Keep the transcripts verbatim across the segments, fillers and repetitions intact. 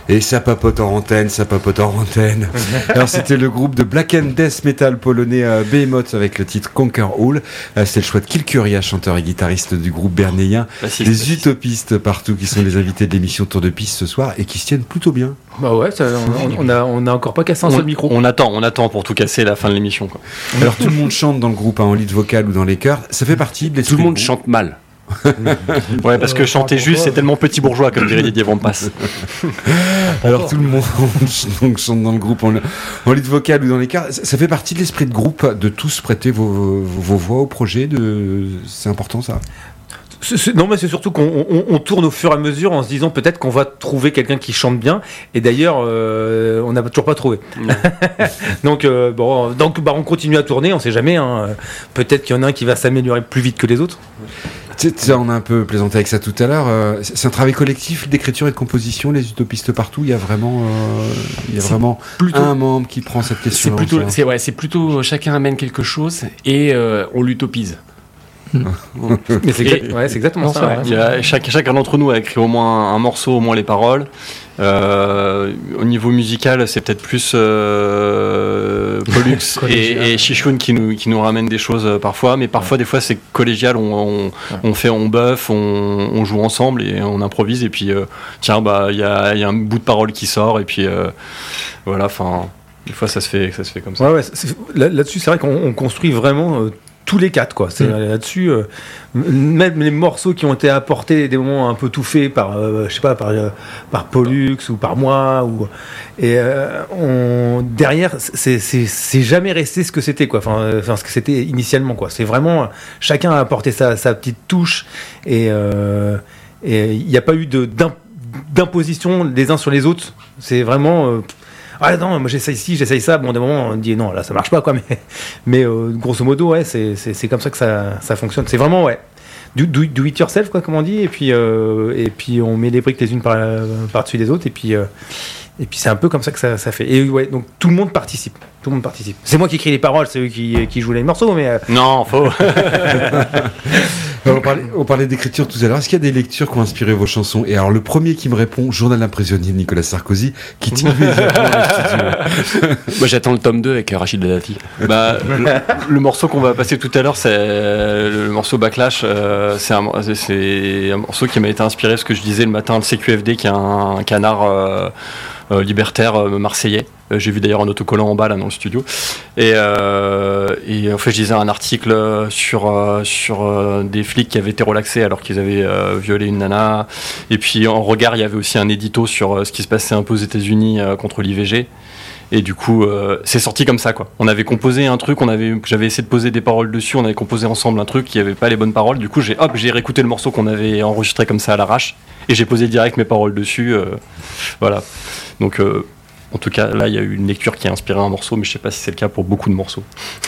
Et ça papote en antenne, ça papote en antenne. Alors c'était le groupe de black and death metal polonais euh, Behemoth avec le titre Conquer All. Euh, c'est le choix de Kilkuria, chanteur et guitariste du groupe bernéen. Bassiste, des bassiste. utopistes partout qui sont les invités de l'émission Tour de Piste ce soir et qui se tiennent plutôt bien. Bah ouais, ça, on, on a on a encore pas cassé un On, seul micro. on attend, on attend pour tout casser la fin de l'émission, quoi. Alors tout le monde chante dans le groupe hein, en lead vocal ou dans les chœurs. Ça fait partie de l'esprit Tout le monde du groupe. chante mal. Ouais, parce que chanter juste, c'est tellement petit bourgeois, comme dirait Didier Vampas. Alors tout le monde donc, chante dans le groupe en, en lead vocal ou dans les chœurs. Ça, ça fait partie de l'esprit de groupe de tous prêter vos, vos, vos voix au projet. De... C'est important ça. C'est, c'est, non, mais c'est surtout qu'on on, on tourne au fur et à mesure en se disant peut-être qu'on va trouver quelqu'un qui chante bien. Et d'ailleurs, euh, on n'a toujours pas trouvé. donc, euh, bon, donc bah, on continue à tourner, on sait jamais. Hein. Peut-être qu'il y en a un qui va s'améliorer plus vite que les autres. Tu sais, on a un peu plaisanté avec ça tout à l'heure. Euh, c'est un travail collectif d'écriture et de composition, les utopistes partout. Il y a vraiment, euh, il y a C'est vraiment plutôt- un membre qui prend cette question. C'est plutôt, c'est, ouais, c'est plutôt chacun amène quelque chose et euh, on l'utopise. Mais c'est, exact- ouais, c'est exactement Non, ça. c'est ouais. vrai. Il y a, chaque, chacun d'entre nous a écrit au moins un morceau, au moins les paroles. Euh, au niveau musical, c'est peut-être plus euh, Pollux et, et Chichoun qui nous, qui nous ramènent des choses euh, parfois, mais parfois, des fois, c'est collégial. On, on, on fait, on buff, on, on joue ensemble et on improvise. Et puis, euh, tiens, bah, il y a, il y a un bout de parole qui sort. Et puis, euh, voilà, enfin, des fois, ça se fait, ça se fait comme ça. Ouais, ouais, c'est- là, là-dessus, c'est vrai qu'on on construit vraiment euh, tous les quatre, quoi. C'est Mm. là-dessus, euh, m- même les morceaux qui ont été apportés des moments un peu tout faits par, euh, je sais pas, par euh, par Pollux ou par moi, ou et euh, on derrière, c'est c'est c'est jamais resté ce que c'était, quoi. Enfin, euh, enfin ce que c'était initialement, quoi. C'est vraiment chacun a apporté sa sa petite touche et euh, et il n'y a pas eu de d'im- d'imposition des uns sur les autres. C'est vraiment euh, ah non, moi j'essaye ci, j'essaye ça. Bon, des moments on dit non, là ça marche pas, quoi. Mais, mais euh, grosso modo, ouais, c'est, c'est, c'est comme ça que ça, ça fonctionne. C'est vraiment, ouais, do, do, do it yourself, quoi, comme on dit. Et puis, euh, et puis on met les briques les unes par, par-dessus les autres. Et puis, euh, et puis c'est un peu comme ça que ça, ça fait. Et ouais, donc tout le monde participe. Tout le monde participe. C'est moi qui écris les paroles, c'est eux qui, qui jouent les morceaux, mais. euh, Non, faux. On parlait, on parlait d'écriture tout à l'heure. Est-ce qu'il y a des lectures qui ont inspiré vos chansons? Et alors, le premier qui me répond, Journal d'un prisonnier de Nicolas Sarkozy, qui dit immédiatement le studio. Moi j'attends le tome deux avec euh, Rachid Dati. Bah, le, le morceau qu'on va passer tout à l'heure, c'est euh, le morceau Backlash. Euh, c'est, un, c'est- c'est un morceau qui m'a été inspiré ce que je disais le matin, le C Q F D, qui est un, un canard euh, euh, libertaire euh, marseillais. Euh, J'ai vu d'ailleurs un autocollant en bas là dans le studio. Et, euh, et en fait, je disais un article sur euh, sur euh, des flics qui avaient été relaxés alors qu'ils avaient euh, violé une nana. Et puis en regard, il y avait aussi un édito sur euh, ce qui se passait un peu aux États-Unis euh, contre l'I V G. Et du coup, euh, c'est sorti comme ça, quoi. On avait composé un truc, on avait, j'avais essayé de poser des paroles dessus, on avait composé ensemble un truc qui avait pas les bonnes paroles. Du coup, j'ai, hop, j'ai réécouté le morceau qu'on avait enregistré comme ça à l'arrache, et j'ai posé direct mes paroles dessus. Euh, voilà. Donc, euh, en tout cas, là, il y a eu une lecture qui a inspiré un morceau, mais je sais pas si c'est le cas pour beaucoup de morceaux.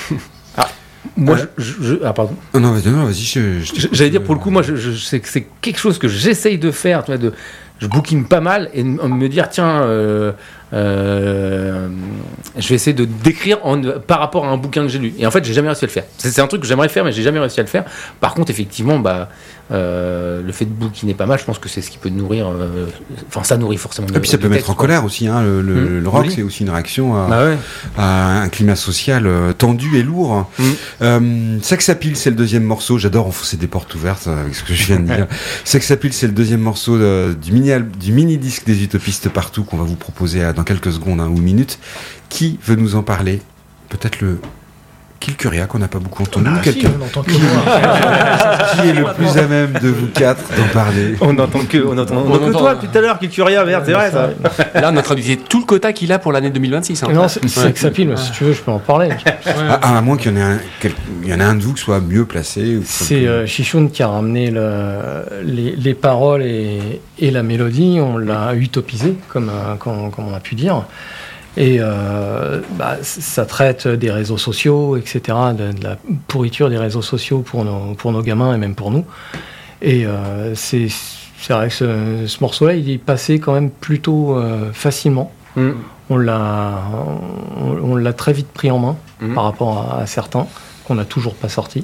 moi, Ouais. je, je- ah pardon. Ah non, vas-y, non, vas-y. Je, je- J'allais dire pour le coup, moi, je, je, c'est, c'est quelque chose que j'essaye de faire, tu vois, de, je bookine pas mal et de me dire tiens, euh, euh, je vais essayer de décrire en, par rapport à un bouquin que j'ai lu. Et en fait, j'ai jamais réussi à le faire. C'est, c'est un truc que j'aimerais faire, mais j'ai jamais réussi à le faire. Par contre, effectivement, bah, euh, le fait de bookiner pas mal, je pense que c'est ce qui peut nourrir. euh, Enfin, ça nourrit forcément. Et puis ça le peut mettre texte, en quoi. colère aussi. Hein, le, le, Mmh. le rock, Oui. c'est aussi une réaction à, Bah ouais. à un climat social euh, tendu et lourd. Mmh. Euh, Sex Appeal, c'est le deuxième morceau. J'adore enfoncer des portes ouvertes euh, avec ce que je viens de dire. Sex Appeal, c'est le deuxième morceau de- du mini du mini disque des utopistes partout qu'on va vous proposer à- dans quelques secondes hein, ou minutes. Qui veut nous en parler? Peut-être le Kilkuria qu'on n'a pas beaucoup entendu. Ah, si, Quelqu'un on entend que moi. qui est le plus à même de vous quatre d'en parler? On n'entend que, on entend, On on entend que entend, toi hein. depuis tout à l'heure, Kilkuria, merde, c'est vrai ça. Là on est en train de viser tout le quota qu'il a pour l'année deux mille vingt-six. Hein. Non, c'est, c'est que ça pile, si tu veux, je peux en parler. Ah, à moins qu'il y en ait un, quel- il y en ait un de vous qui soit mieux placé. Ou C'est euh, Chichoun qui a ramené le, les, les paroles et, et la mélodie, on l'a utopisé, comme, euh, comme, comme on a pu dire. Et euh, bah, c- ça traite des réseaux sociaux, et cetera, de, de la pourriture des réseaux sociaux pour nos, pour nos gamins et même pour nous. Et euh, c'est, c'est vrai que ce, ce morceau-là, il est passé quand même plutôt euh, facilement. Mm. On l'a, on, on l'a très vite pris en main Mhm. par rapport à, à certains qu'on n'a toujours pas sortis.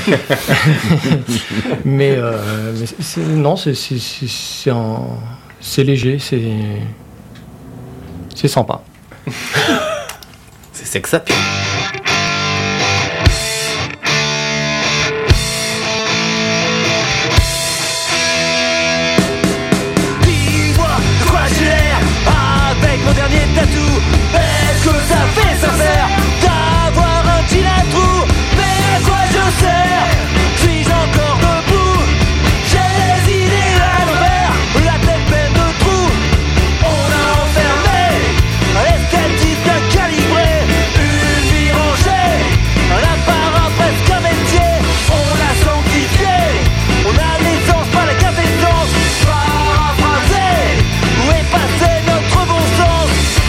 mais mais, euh, mais c'est, c'est- non, c'est, c'est, c'est, c'est, un- c'est léger, c'est, C'est sympa. C'est sex appeal. Dis-moi de quoi j'ai l'air avec mon dernier tatou. Est-ce que ça fait sincère d'avoir un jean à trous? Mais à quoi je sers? Suis-je encore debout? J'ai les idées à l'envers, la tête pleine de trous. On a enfermé l'esthétique calibré, une vie rangée, un apparat presque un métier. On l'a sanctifié, on a l'essence par la quintessence. Paraphrasé, où est passé notre bon sens?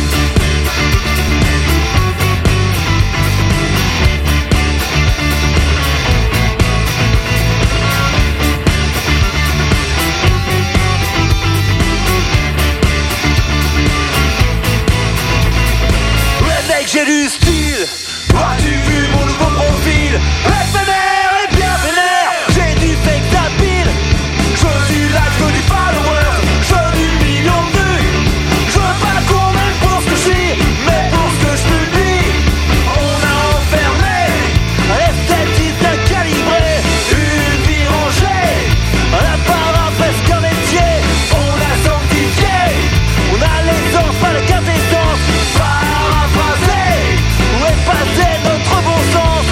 Mec, j'ai du style. As-tu vu mon nouveau profil? Éphémère et bien vénère. J'ai du sex appeal. Je veux du like, je veux du follower. Je veux du million de vues. Je veux pas qu'on m'aime pour ce que je suis, mais pour ce que je publie. On a enfermé l'esthétique calibré, une vie rangée, un apparat presque un métier. On l'a sanctifié, on a l'essence, pas la quintessence. Paraphrasé, où est passé notre bon sens?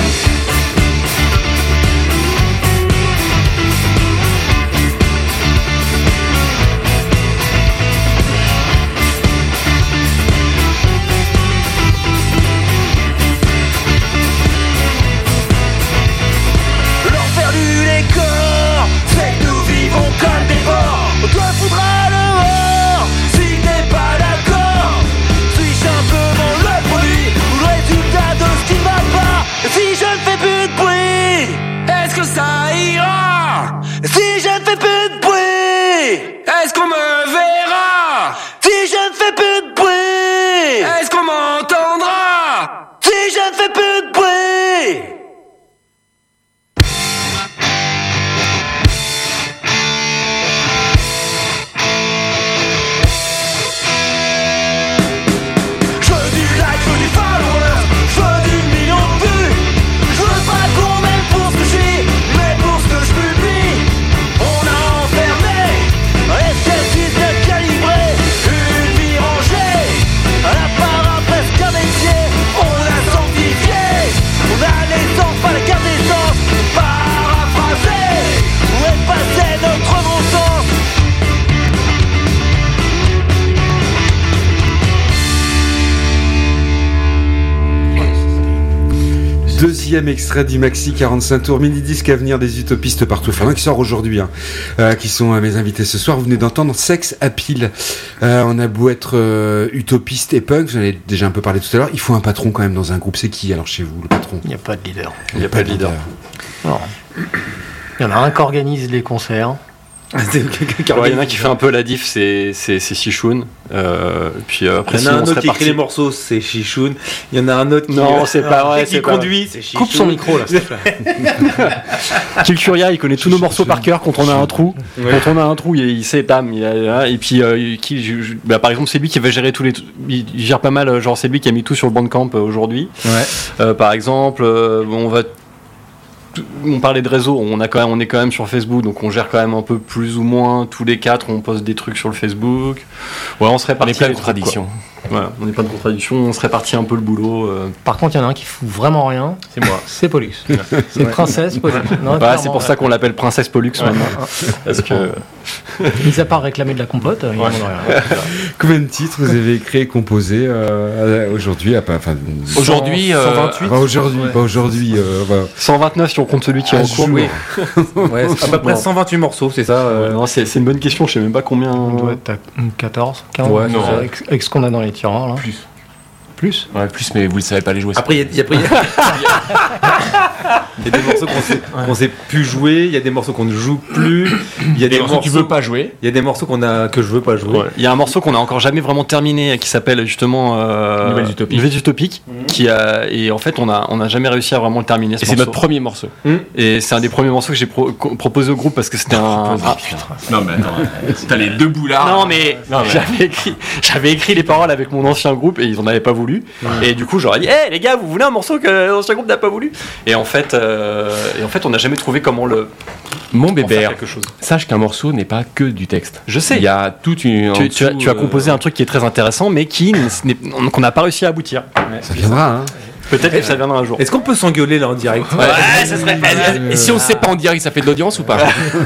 L'enfer du décor, c'est que nous vivons comme des porcs. On te foudra dehors si t'es pas d'accord. Suis-je simplement le produit ou le résultat de ce qui ne va pas? Si je ne fais plus de bruit, est-ce que ça ira? Si je ne fais plus de bruit, est-ce qu'on me verra? Si je ne fais plus de bruit, est-ce qu'on m'entendra? Si je ne fais plus de bruit. Je veux du like, je veux du follower, je veux du million de vues. Je veux pas qu'on m'aime pour ce que je suis, mais pour ce que je publie. On a enfermé l'esthétique calibré, une vie rangée, un apparat presque un métier. On l'a sanctifié, on a l'essence, pas la carte d'essence. Paraphrasé, où est passé notre bon sens? Deuxième extrait du maxi quarante-cinq tours mini-disque à venir des utopistes partout. Enfin, qui sort aujourd'hui, hein, euh, qui sont euh, mes invités ce soir. Vous venez d'entendre Sex Appeal. Euh, on a beau être euh, utopiste et punk, j'en ai déjà un peu parlé tout à l'heure. Il faut un patron quand même dans un groupe. C'est qui alors chez vous, le patron? Il n'y a pas de leader. Il n'y a pas de leader. Non. Il y en a un qui organise les concerts. Ouais, il y en a qui fait un peu la diff, c'est c'est c'est Sichoun. Euh, puis euh, après, Il y en a sinon, un on autre serait qui écrit parti. les morceaux, c'est Chichoun. Il y en a un autre qui, Non, c'est pas vrai, qui c'est pas conduit, c'est Chichoun. Coupe son micro là, s'il te plaît. Kill Curia, il connaît tous nos morceaux par cœur. Quand on a un trou, quand on a un trou, il, il sait, bam. Il a, et puis, euh, qui, je- je- bah, par exemple, c'est lui qui va gérer tous les. Il, il gère pas mal. euh, Genre, c'est lui qui a mis tout sur le Bandcamp euh, aujourd'hui. Ouais. Euh, par exemple, euh, on va. On parlait de réseau, on, a quand même, on est quand même sur Facebook, donc on gère quand même un peu plus ou moins tous les quatre, on poste des trucs sur le Facebook. Ouais, on se On répartit n'est pas les de trucs, contradiction. quoi. Voilà, on n'est pas de contradiction, on se répartit un peu le boulot. euh. Par contre, il y en a un qui fout vraiment rien. C'est moi. C'est Pollux. C'est Princesse Pollux. Non, Ouais, clairement, c'est pour ça qu'on l'appelle Princesse Pollux maintenant. Parce que Mis à part réclamer de la compote, il n'y a rien. Combien de titres vous avez créé, composé euh, aujourd'hui? Ah, pas- enfin, Aujourd'hui, euh, cent vingt-huit. pas aujourd'hui, pas aujourd'hui. euh, enfin, cent vingt-neuf si on compte celui qui est à en cours. jour. Oui. Ouais, c'est à peu près Non. cent vingt-huit morceaux, c'est ça. Euh, euh, non, c'est c'est une bonne question, je sais même pas combien. On doit être à quatorze, quinze, Ouais, avec, avec ce qu'on a dans les tiroirs là. Plus. Plus. Ouais, plus, mais vous ne savez pas les jouer. Après, il y a, il y a- il y a- il y a des morceaux qu'on sait, qu'on sait plus jouer, il y a des morceaux qu'on ne joue plus, il y a des des morceaux que tu veux pas jouer. il y a des morceaux qu'on a que je veux pas jouer. Ouais. Il y a un morceau qu'on a encore jamais vraiment terminé qui s'appelle justement euh, Nouvelles Utopiques. Nouvelles Utopiques, qui a, et en fait on a on a jamais réussi à vraiment le terminer. Ce Et c'est morceau. notre premier morceau. Et c'est un des premiers morceaux que j'ai pro- co- proposé au groupe parce que c'était un. un- Non, mais attends, t'as les deux boulards. Non mais, Non, mais- j'avais écrit j'avais écrit les paroles avec mon ancien groupe et ils en avaient pas voulu. Et du coup j'aurais dit hé les gars, vous voulez un morceau que l'ancien groupe n'a pas voulu. Et en fait euh, et en fait on n'a jamais trouvé comment le Mon en faire bébé, quelque chose. sache qu'un morceau n'est pas que du texte. Je sais. Il y a toute une. en Tu, tu as, dessous, tu as euh, composé un truc qui est très intéressant mais qui n'est- qu'on n'a pas réussi à aboutir. Ça viendra, hein. Peut-être que ça viendra un jour. Est-ce qu'on peut s'engueuler là en direct? Ouais, ça serait pas mal. Et si on ne sait pas en direct, ça fait de l'audience ou pas?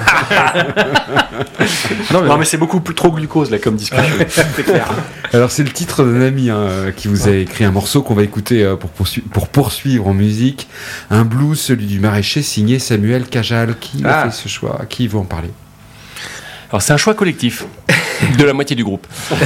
Non, mais, Non mais c'est beaucoup plus trop glucose là comme discussion. c'est clair. Alors c'est le titre d'un ami hein, qui vous a écrit un morceau qu'on va écouter euh, pour, poursu- pour poursuivre en musique. Un blues, celui du maraîcher, signé Samuel Cajal. Qui a Ah. fait ce choix? Qui veut en parler? Alors c'est un choix collectif de la moitié du groupe.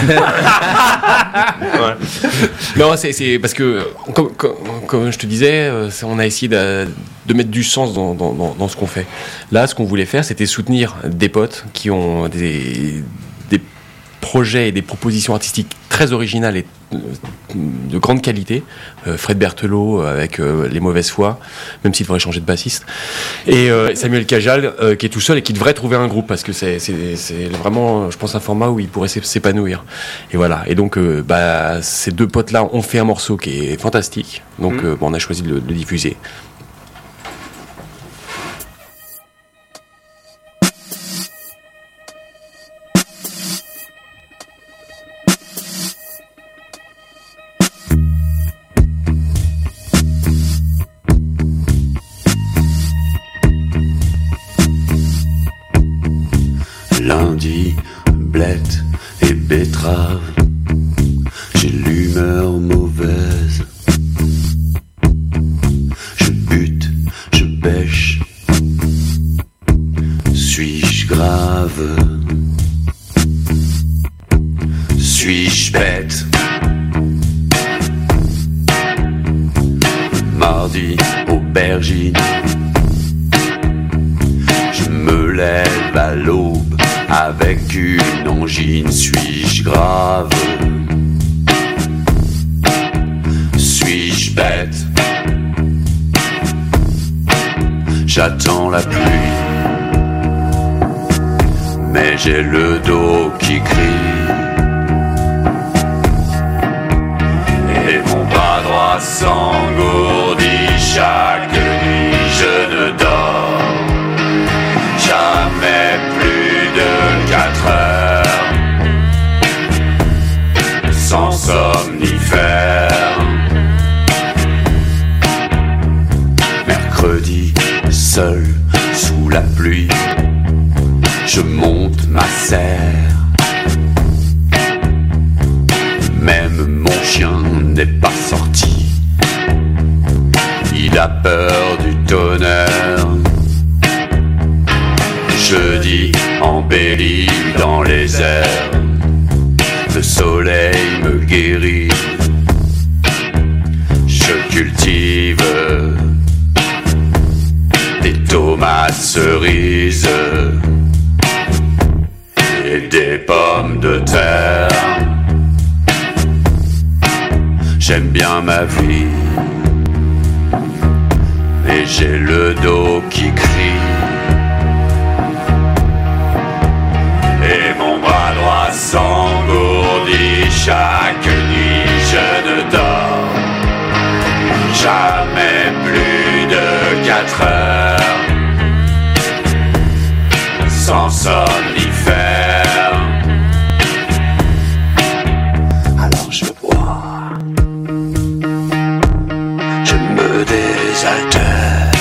Non, c'est, c'est parce que comme, comme, comme je te disais, euh, c'est- on a essayé de, de mettre du sens dans, dans, dans, dans ce qu'on fait. Là, ce qu'on voulait faire, c'était soutenir des potes qui ont des, des projets et des propositions artistiques très originales et euh, de grande qualité. Euh, Fred Berthelot euh, avec euh, Les Mauvaises Foi, même s'il devrait changer de bassiste. Et euh, Samuel Cajal euh, qui est tout seul et qui devrait trouver un groupe parce que c'est, c'est, c'est vraiment, je pense, un format où il pourrait s'é- s'épanouir. Et voilà. Et donc, euh, bah, ces deux potes-là ont fait un morceau qui est fantastique. Donc, Mmh. euh, bon, on a choisi de le, de le diffuser. Lundi, blette et betterave, j'ai l'humeur mauvaise. Je bute, je bêche, suis-je grave? Suis-je bête? Mardi, aubergine, je me lève à l'aube avec une angine. Suis-je grave? Suis-je bête? J'attends la pluie, mais j'ai le dos qui crie. Et mon bras droit s'engourdit chaque nuit. Je ne dors jamais plus de quatre heures sans somnifère. Mercredi, seul sous la pluie, je monte ma serre. Même mon chien n'est pas sorti, il a peur du tonnerre. Jeudi, embelli dans les airs, le soleil me guérit. Je cultive des tomates cerises et des pommes de terre. J'aime bien ma vie, et j'ai le dos qui crie. Et mon bras droit s'engourdit chaque nuit. Je ne dors jamais plus de quatre heures sans somnifère. Alors je bois, je me désaltère.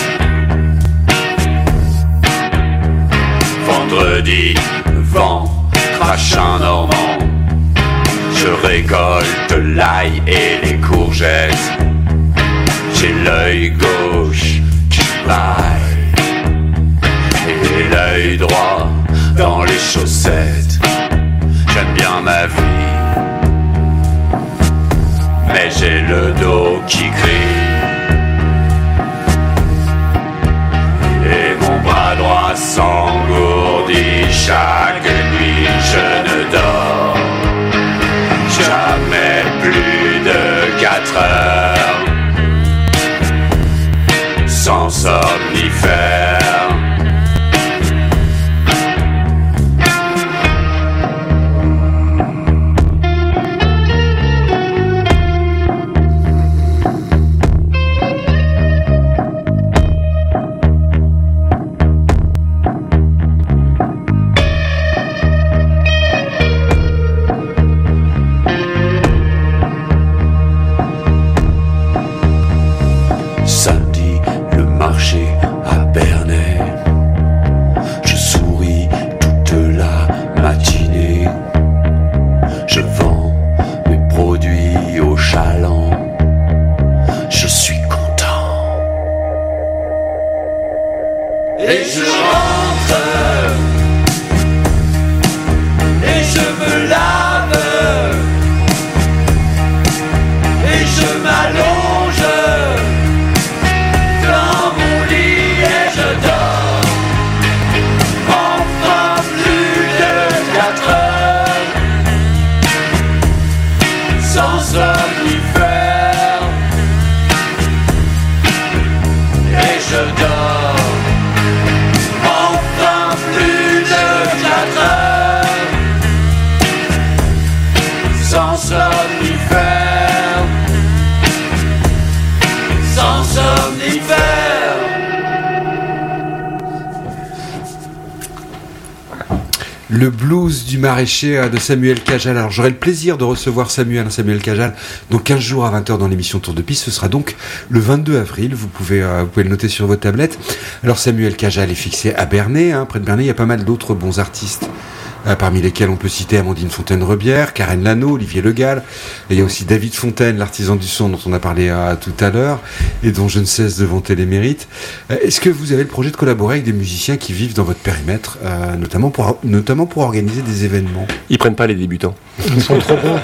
Vendredi, vent, crache un normand. Je récolte l'ail et les courgettes. J'ai l'œil gauche qui baille et l'œil droit dans les chaussettes. J'aime bien ma vie, mais j'ai le dos qui crie. Et mon bras droit s'engourdit, chaque nuit je ne dors jamais plus de quatre heures sans somnifère. Le blues du maraîcher de Samuel Cajal. Alors j'aurai le plaisir de recevoir Samuel, Samuel Cajal, donc quinze jours à vingt heures dans l'émission Tour de Piste. Ce sera donc le vingt-deux avril. Vous pouvez, euh, vous pouvez le noter sur votre tablette. Alors Samuel Cajal est fixé à Bernay. Hein. Près de Bernay, il y a pas mal d'autres bons artistes. Euh, parmi lesquels on peut citer Amandine Fontaine-Rebière, Karen Lano, Olivier Le Gall. Et il y a aussi David Fontaine, l'artisan du son dont on a parlé euh, tout à l'heure et dont je ne cesse de vanter les mérites. Euh, est-ce que vous avez le projet de collaborer avec des musiciens qui vivent dans votre périmètre, euh, notamment, pour, notamment pour organiser des événements ? Ils prennent pas les débutants. Ils sont trop bons.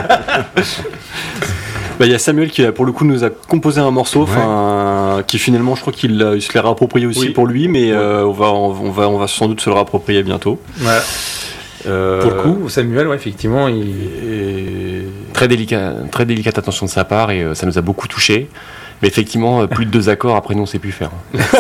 Bah, y a Samuel qui pour le coup nous a composé un morceau, enfin ouais. qui finalement je crois qu'il il se l'est réapproprié aussi oui. pour lui, mais ouais. euh, on va on va on va sans doute se le réapproprier bientôt. Ouais. Euh... Pour le coup, Samuel, ouais, effectivement, il est très délicat, très délicate attention de sa part et euh, ça nous a beaucoup touché. Mais effectivement, plus de deux accords, après nous on sait plus faire.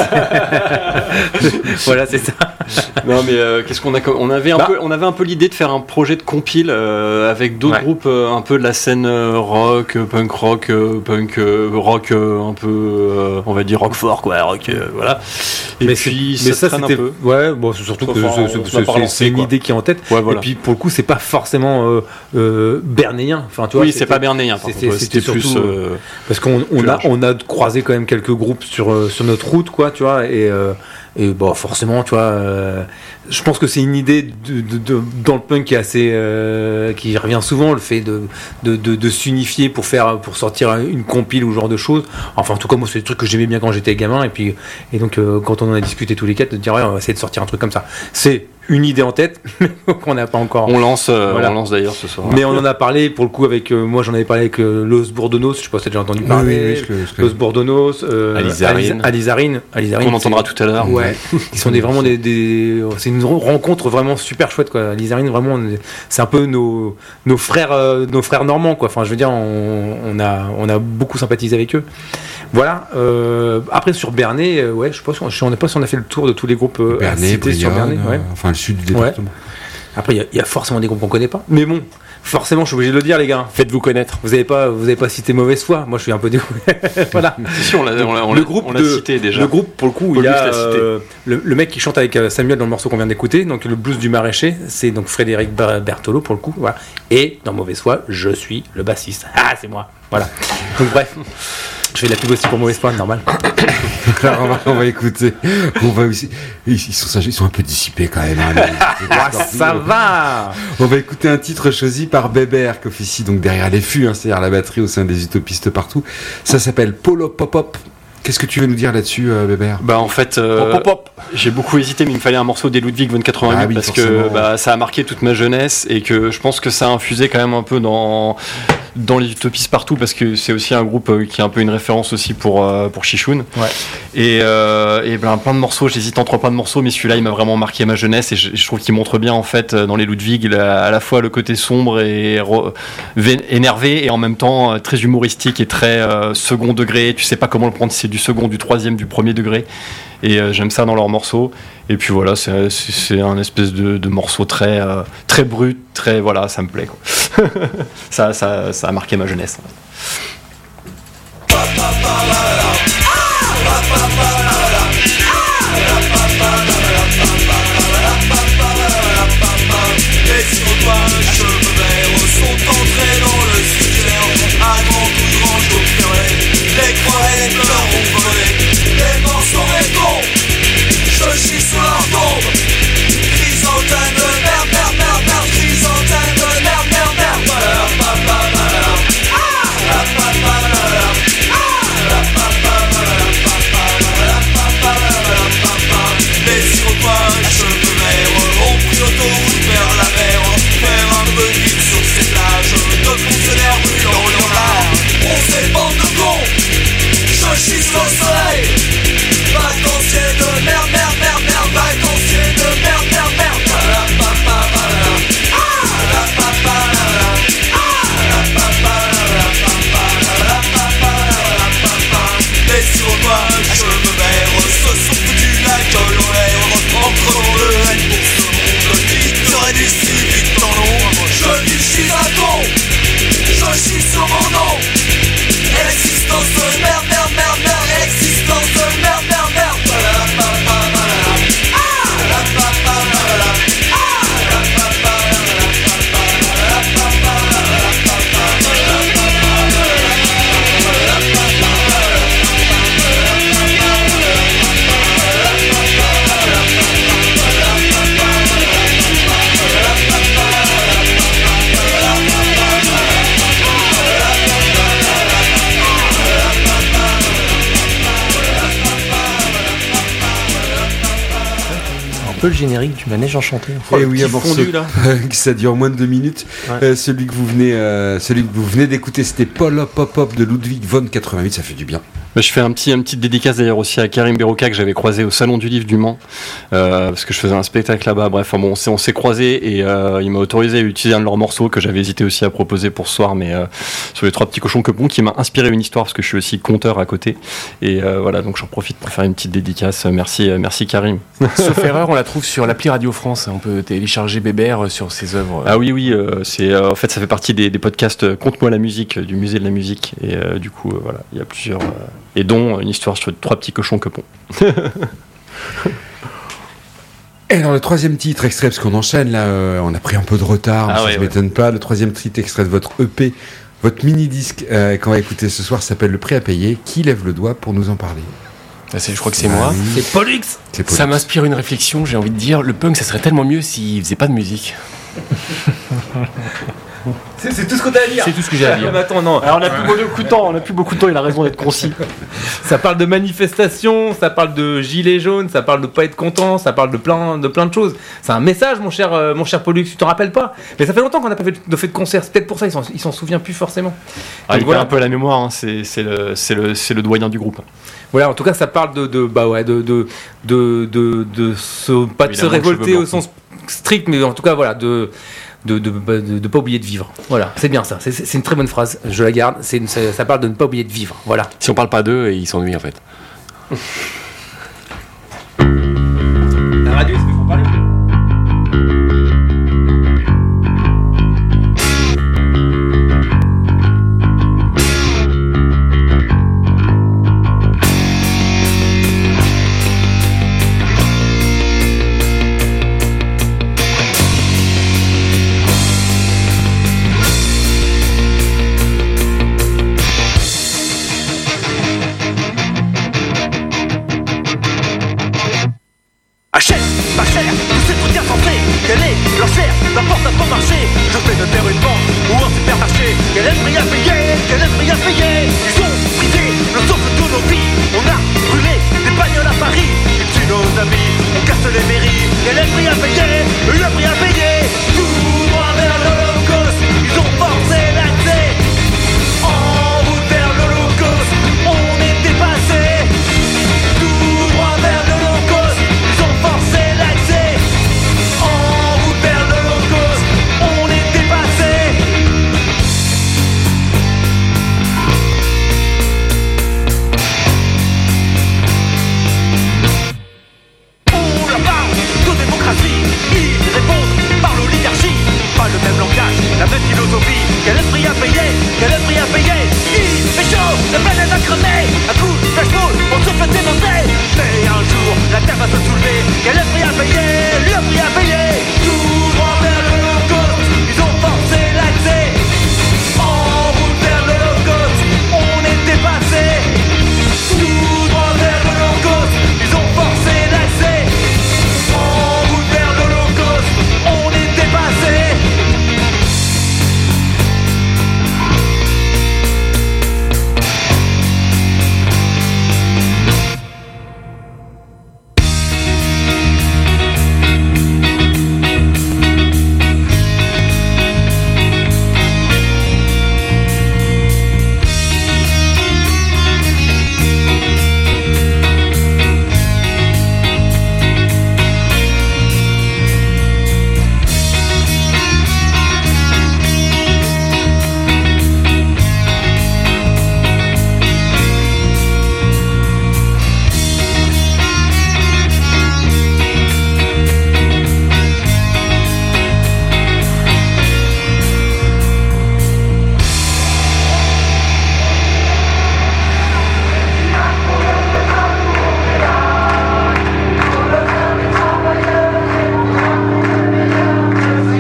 Voilà, c'est ça. Non mais euh, qu'est-ce qu'on a on avait un bah. peu on avait un peu l'idée de faire un projet de compile euh, avec d'autres ouais. groupes euh, un peu de la scène euh, rock, euh, punk rock, euh, punk euh, rock euh, un peu euh, on va dire rock fort quoi, rock euh, voilà. Et mais puis mais ça, ça c'était un peu. Ouais, bon c'est surtout que enfin, c'est, c'est, c'est, c'est une quoi. idée qui est en tête. Ouais, voilà. Et puis pour le coup, c'est pas forcément euh, euh, bernéen. Enfin tu vois. Oui, c'est pas bernéen par c'était, contre. C'était, c'était surtout, plus euh, parce qu'on on a on a croisé quand même quelques groupes sur euh, sur notre route quoi, tu vois et euh, et bon forcément tu vois euh, je pense que c'est une idée de, de, de, dans le punk qui est assez euh, qui revient souvent, le fait de de, de de s'unifier pour faire pour sortir une compile ou ce genre de choses. Enfin en tout cas moi c'est des trucs que j'aimais bien quand j'étais gamin et puis et donc euh, quand on en a discuté tous les quatre de dire ouais on va essayer de sortir un truc comme ça. C'est une idée en tête qu'on n'a pas encore. On lance, euh, voilà. on lance d'ailleurs ce soir. Mais on en a parlé pour le coup avec euh, moi j'en avais parlé avec euh, Los Bourdonos, je sais pas si tu as déjà entendu parler. Oui, oui, oui, je Los Bourdonos, euh, Alizarine, Alizarine, Alizarine, qu'on entendra tout à l'heure. Ouais, ils sont des vraiment des, des, c'est une rencontre vraiment super chouette quoi. Alizarine vraiment, c'est un peu nos nos frères, euh, nos frères normands quoi. Enfin je veux dire on, on a on a beaucoup sympathisé avec eux. Voilà. Euh, après sur Bernay, euh, ouais, je sais pas, si on, je sais pas si on a fait le tour de tous les groupes euh, Bernay, cités sur Bernay. Ouais. Enfin le sud du département. Ouais. Après il y, y a forcément des groupes qu'on connaît pas. Mais bon, forcément, je suis obligé de le dire, les gars. Faites-vous connaître. Vous n'avez pas, vous avez pas cité Mauvaise Foi. Moi, je suis un peu dégoûté. Voilà. Si, on l'a, on l'a, on le groupe on l'a de, cité déjà. Le groupe, pour le coup, Paul il y a Lux l'a cité. euh, le, le mec qui chante avec Samuel dans le morceau qu'on vient d'écouter. Donc le blues du maraîcher, c'est donc Frédéric Berthelot pour le coup. Voilà. Et dans Mauvaise Foi, je suis le bassiste. Ah, c'est moi. Voilà. Donc bref. Je fais de la pub aussi pour Mauvaise Foi, normal. Alors, on, va, on va écouter. On va aussi. Ils sont, ils sont un peu dissipés quand même. Hein, ah, ça va. On va écouter un titre choisi par Bébert, qui officie donc derrière les fûts, hein, c'est-à-dire la batterie au sein des utopistes partout. Ça s'appelle Polo Pop Pop. Qu'est-ce que tu veux nous dire là-dessus, euh, Bébert ? Bah en fait, euh, pop, pop, pop. j'ai beaucoup hésité, mais il me fallait un morceau des Ludwig von quatre-vingt-huit ah oui, parce forcément. que bah, ça a marqué toute ma jeunesse et que je pense que ça a infusé quand même un peu dans dans les utopistes partout parce que c'est aussi un groupe euh, qui est un peu une référence aussi pour euh, pour Chichoun. Ouais. Et, euh, et ben plein de morceaux, j'hésite entre plein de morceaux, mais celui-là il m'a vraiment marqué ma jeunesse et je, je trouve qu'il montre bien en fait dans les Ludwig la, à la fois le côté sombre et re, vé, énervé et en même temps euh, très humoristique et très euh, second degré. Tu sais pas comment le prendre, si c'est du second, du troisième, du premier degré. Et euh, j'aime ça dans leurs morceaux. Et puis voilà, c'est, c'est, c'est un espèce de, de morceau très euh, très brut, très voilà, ça me plaît quoi. ça, ça, ça a marqué ma jeunesse. Les sauvages cheveux verts sont entrés dans le cimetière. À grands coups de range d'opérés, les croix et les pleurs ont volé. Les morts sont les cons, je chie sous leur tombe. Chrysanthème de merde, merde, merde, merde. Chrysanthème de merde, merde, merde. Voilà, papa, voilà. Ah, la papa, voilà. Ah, la papa, voilà, papa, voilà, papa, voilà, papa. Les sauvages cheveux verts ont pris l'autoroute vers la mer. Faire un peu de vide sur ces plages de fonctionnaires brûlant leur larmes. On s'est bande de cons, je chie au soleil. Vacancier de merde, merde, merde, merde. Vacancier de merde, merde, merde. La papa, la ah, la papa, la ah, la papa, la papa, la papa, la papa. Les sauvages cheveux verts se sont foutus la gueule en l'air en crevant le haine pour ce monde qui serait du si vite en long. Je dis je suis un con, je chie sur mon nom. Existence de merde, merde, merde, merde. Existence de merde, merde, merde. La papa, la ah, la papa, la ah, la papa, la papa, la papa, la papa, la peu le générique du Manège Enchanté. Oh, et oui, un morceau fondu, là. ça dure moins de deux minutes. Ouais. Euh, celui que vous venez, euh, celui que vous venez d'écouter, c'était Paul Hop Hop Hop de Ludwig von quatre-vingt-huit. Ça fait du bien. Bah, je fais un petit, un petit dédicace d'ailleurs aussi à Karim Berouka que j'avais croisé au Salon du Livre du Mans euh, parce que je faisais un spectacle là-bas. Bref, bon, on s'est, on s'est croisés et euh, il m'a autorisé à utiliser un de leurs morceaux que j'avais hésité aussi à proposer pour ce soir, mais euh, sur les trois petits cochons que bon, qui m'a inspiré une histoire parce que je suis aussi conteur à côté. Et euh, voilà, donc j'en profite pour faire une petite dédicace. Merci, euh, merci Karim. Sauf erreur, on la trouve sur l'appli Radio France. On peut télécharger Bébert sur ses œuvres. Ah oui, oui, euh, c'est euh, en fait ça fait partie des, des podcasts euh, Conte-moi la musique euh, du musée de la musique et euh, du coup euh, voilà, il y a plusieurs euh, et dont une histoire sur trois petits cochons que pont. Et alors le troisième titre extrait, parce qu'on enchaîne là, euh, on a pris un peu de retard, Ah mais ça ouais, ne ouais. m'étonne pas. Le troisième titre extrait de votre E P, votre mini-disque euh, qu'on va écouter ce soir s'appelle Le Prix à payer. Qui lève le doigt pour nous en parler? Ah, c'est- je crois que c'est Ah moi. oui, C'est Pollux. c'est Paul. Ça m'inspire une réflexion, j'ai envie de dire, le punk ça serait tellement mieux s'il faisait pas de musique. C'est, c'est tout ce que t'as à dire. C'est tout ce que j'ai à dire. Mais attends, non. Alors on a plus beaucoup de temps, on a plus beaucoup de temps, il a raison d'être concis. Ça parle de manifestations, ça parle de gilets jaunes, ça parle de pas être content, ça parle de plein de, plein de choses. C'est un message, mon cher, euh, mon cher Pollux, tu t'en rappelles pas? Mais ça fait longtemps qu'on n'a pas fait de, fait de concert, c'est peut-être pour ça il s'en, il s'en souvient plus forcément. Ah, Donc il voilà. perd un peu la mémoire, hein. c'est, c'est, le, c'est, le, c'est le doyen du groupe. Voilà, en tout cas, ça parle de, de bah ouais, de, de, de, de, de se, pas de se Évidemment, révolter cheveux au sens strict, mais en tout cas, voilà, de, de, de, de, de, de pas oublier de vivre. Voilà, c'est bien ça, c'est, c'est une très bonne phrase, je la garde, c'est une- ça, ça parle de ne pas oublier de vivre. Voilà. Si on parle pas d'eux, ils s'ennuient en fait. La radio, c'est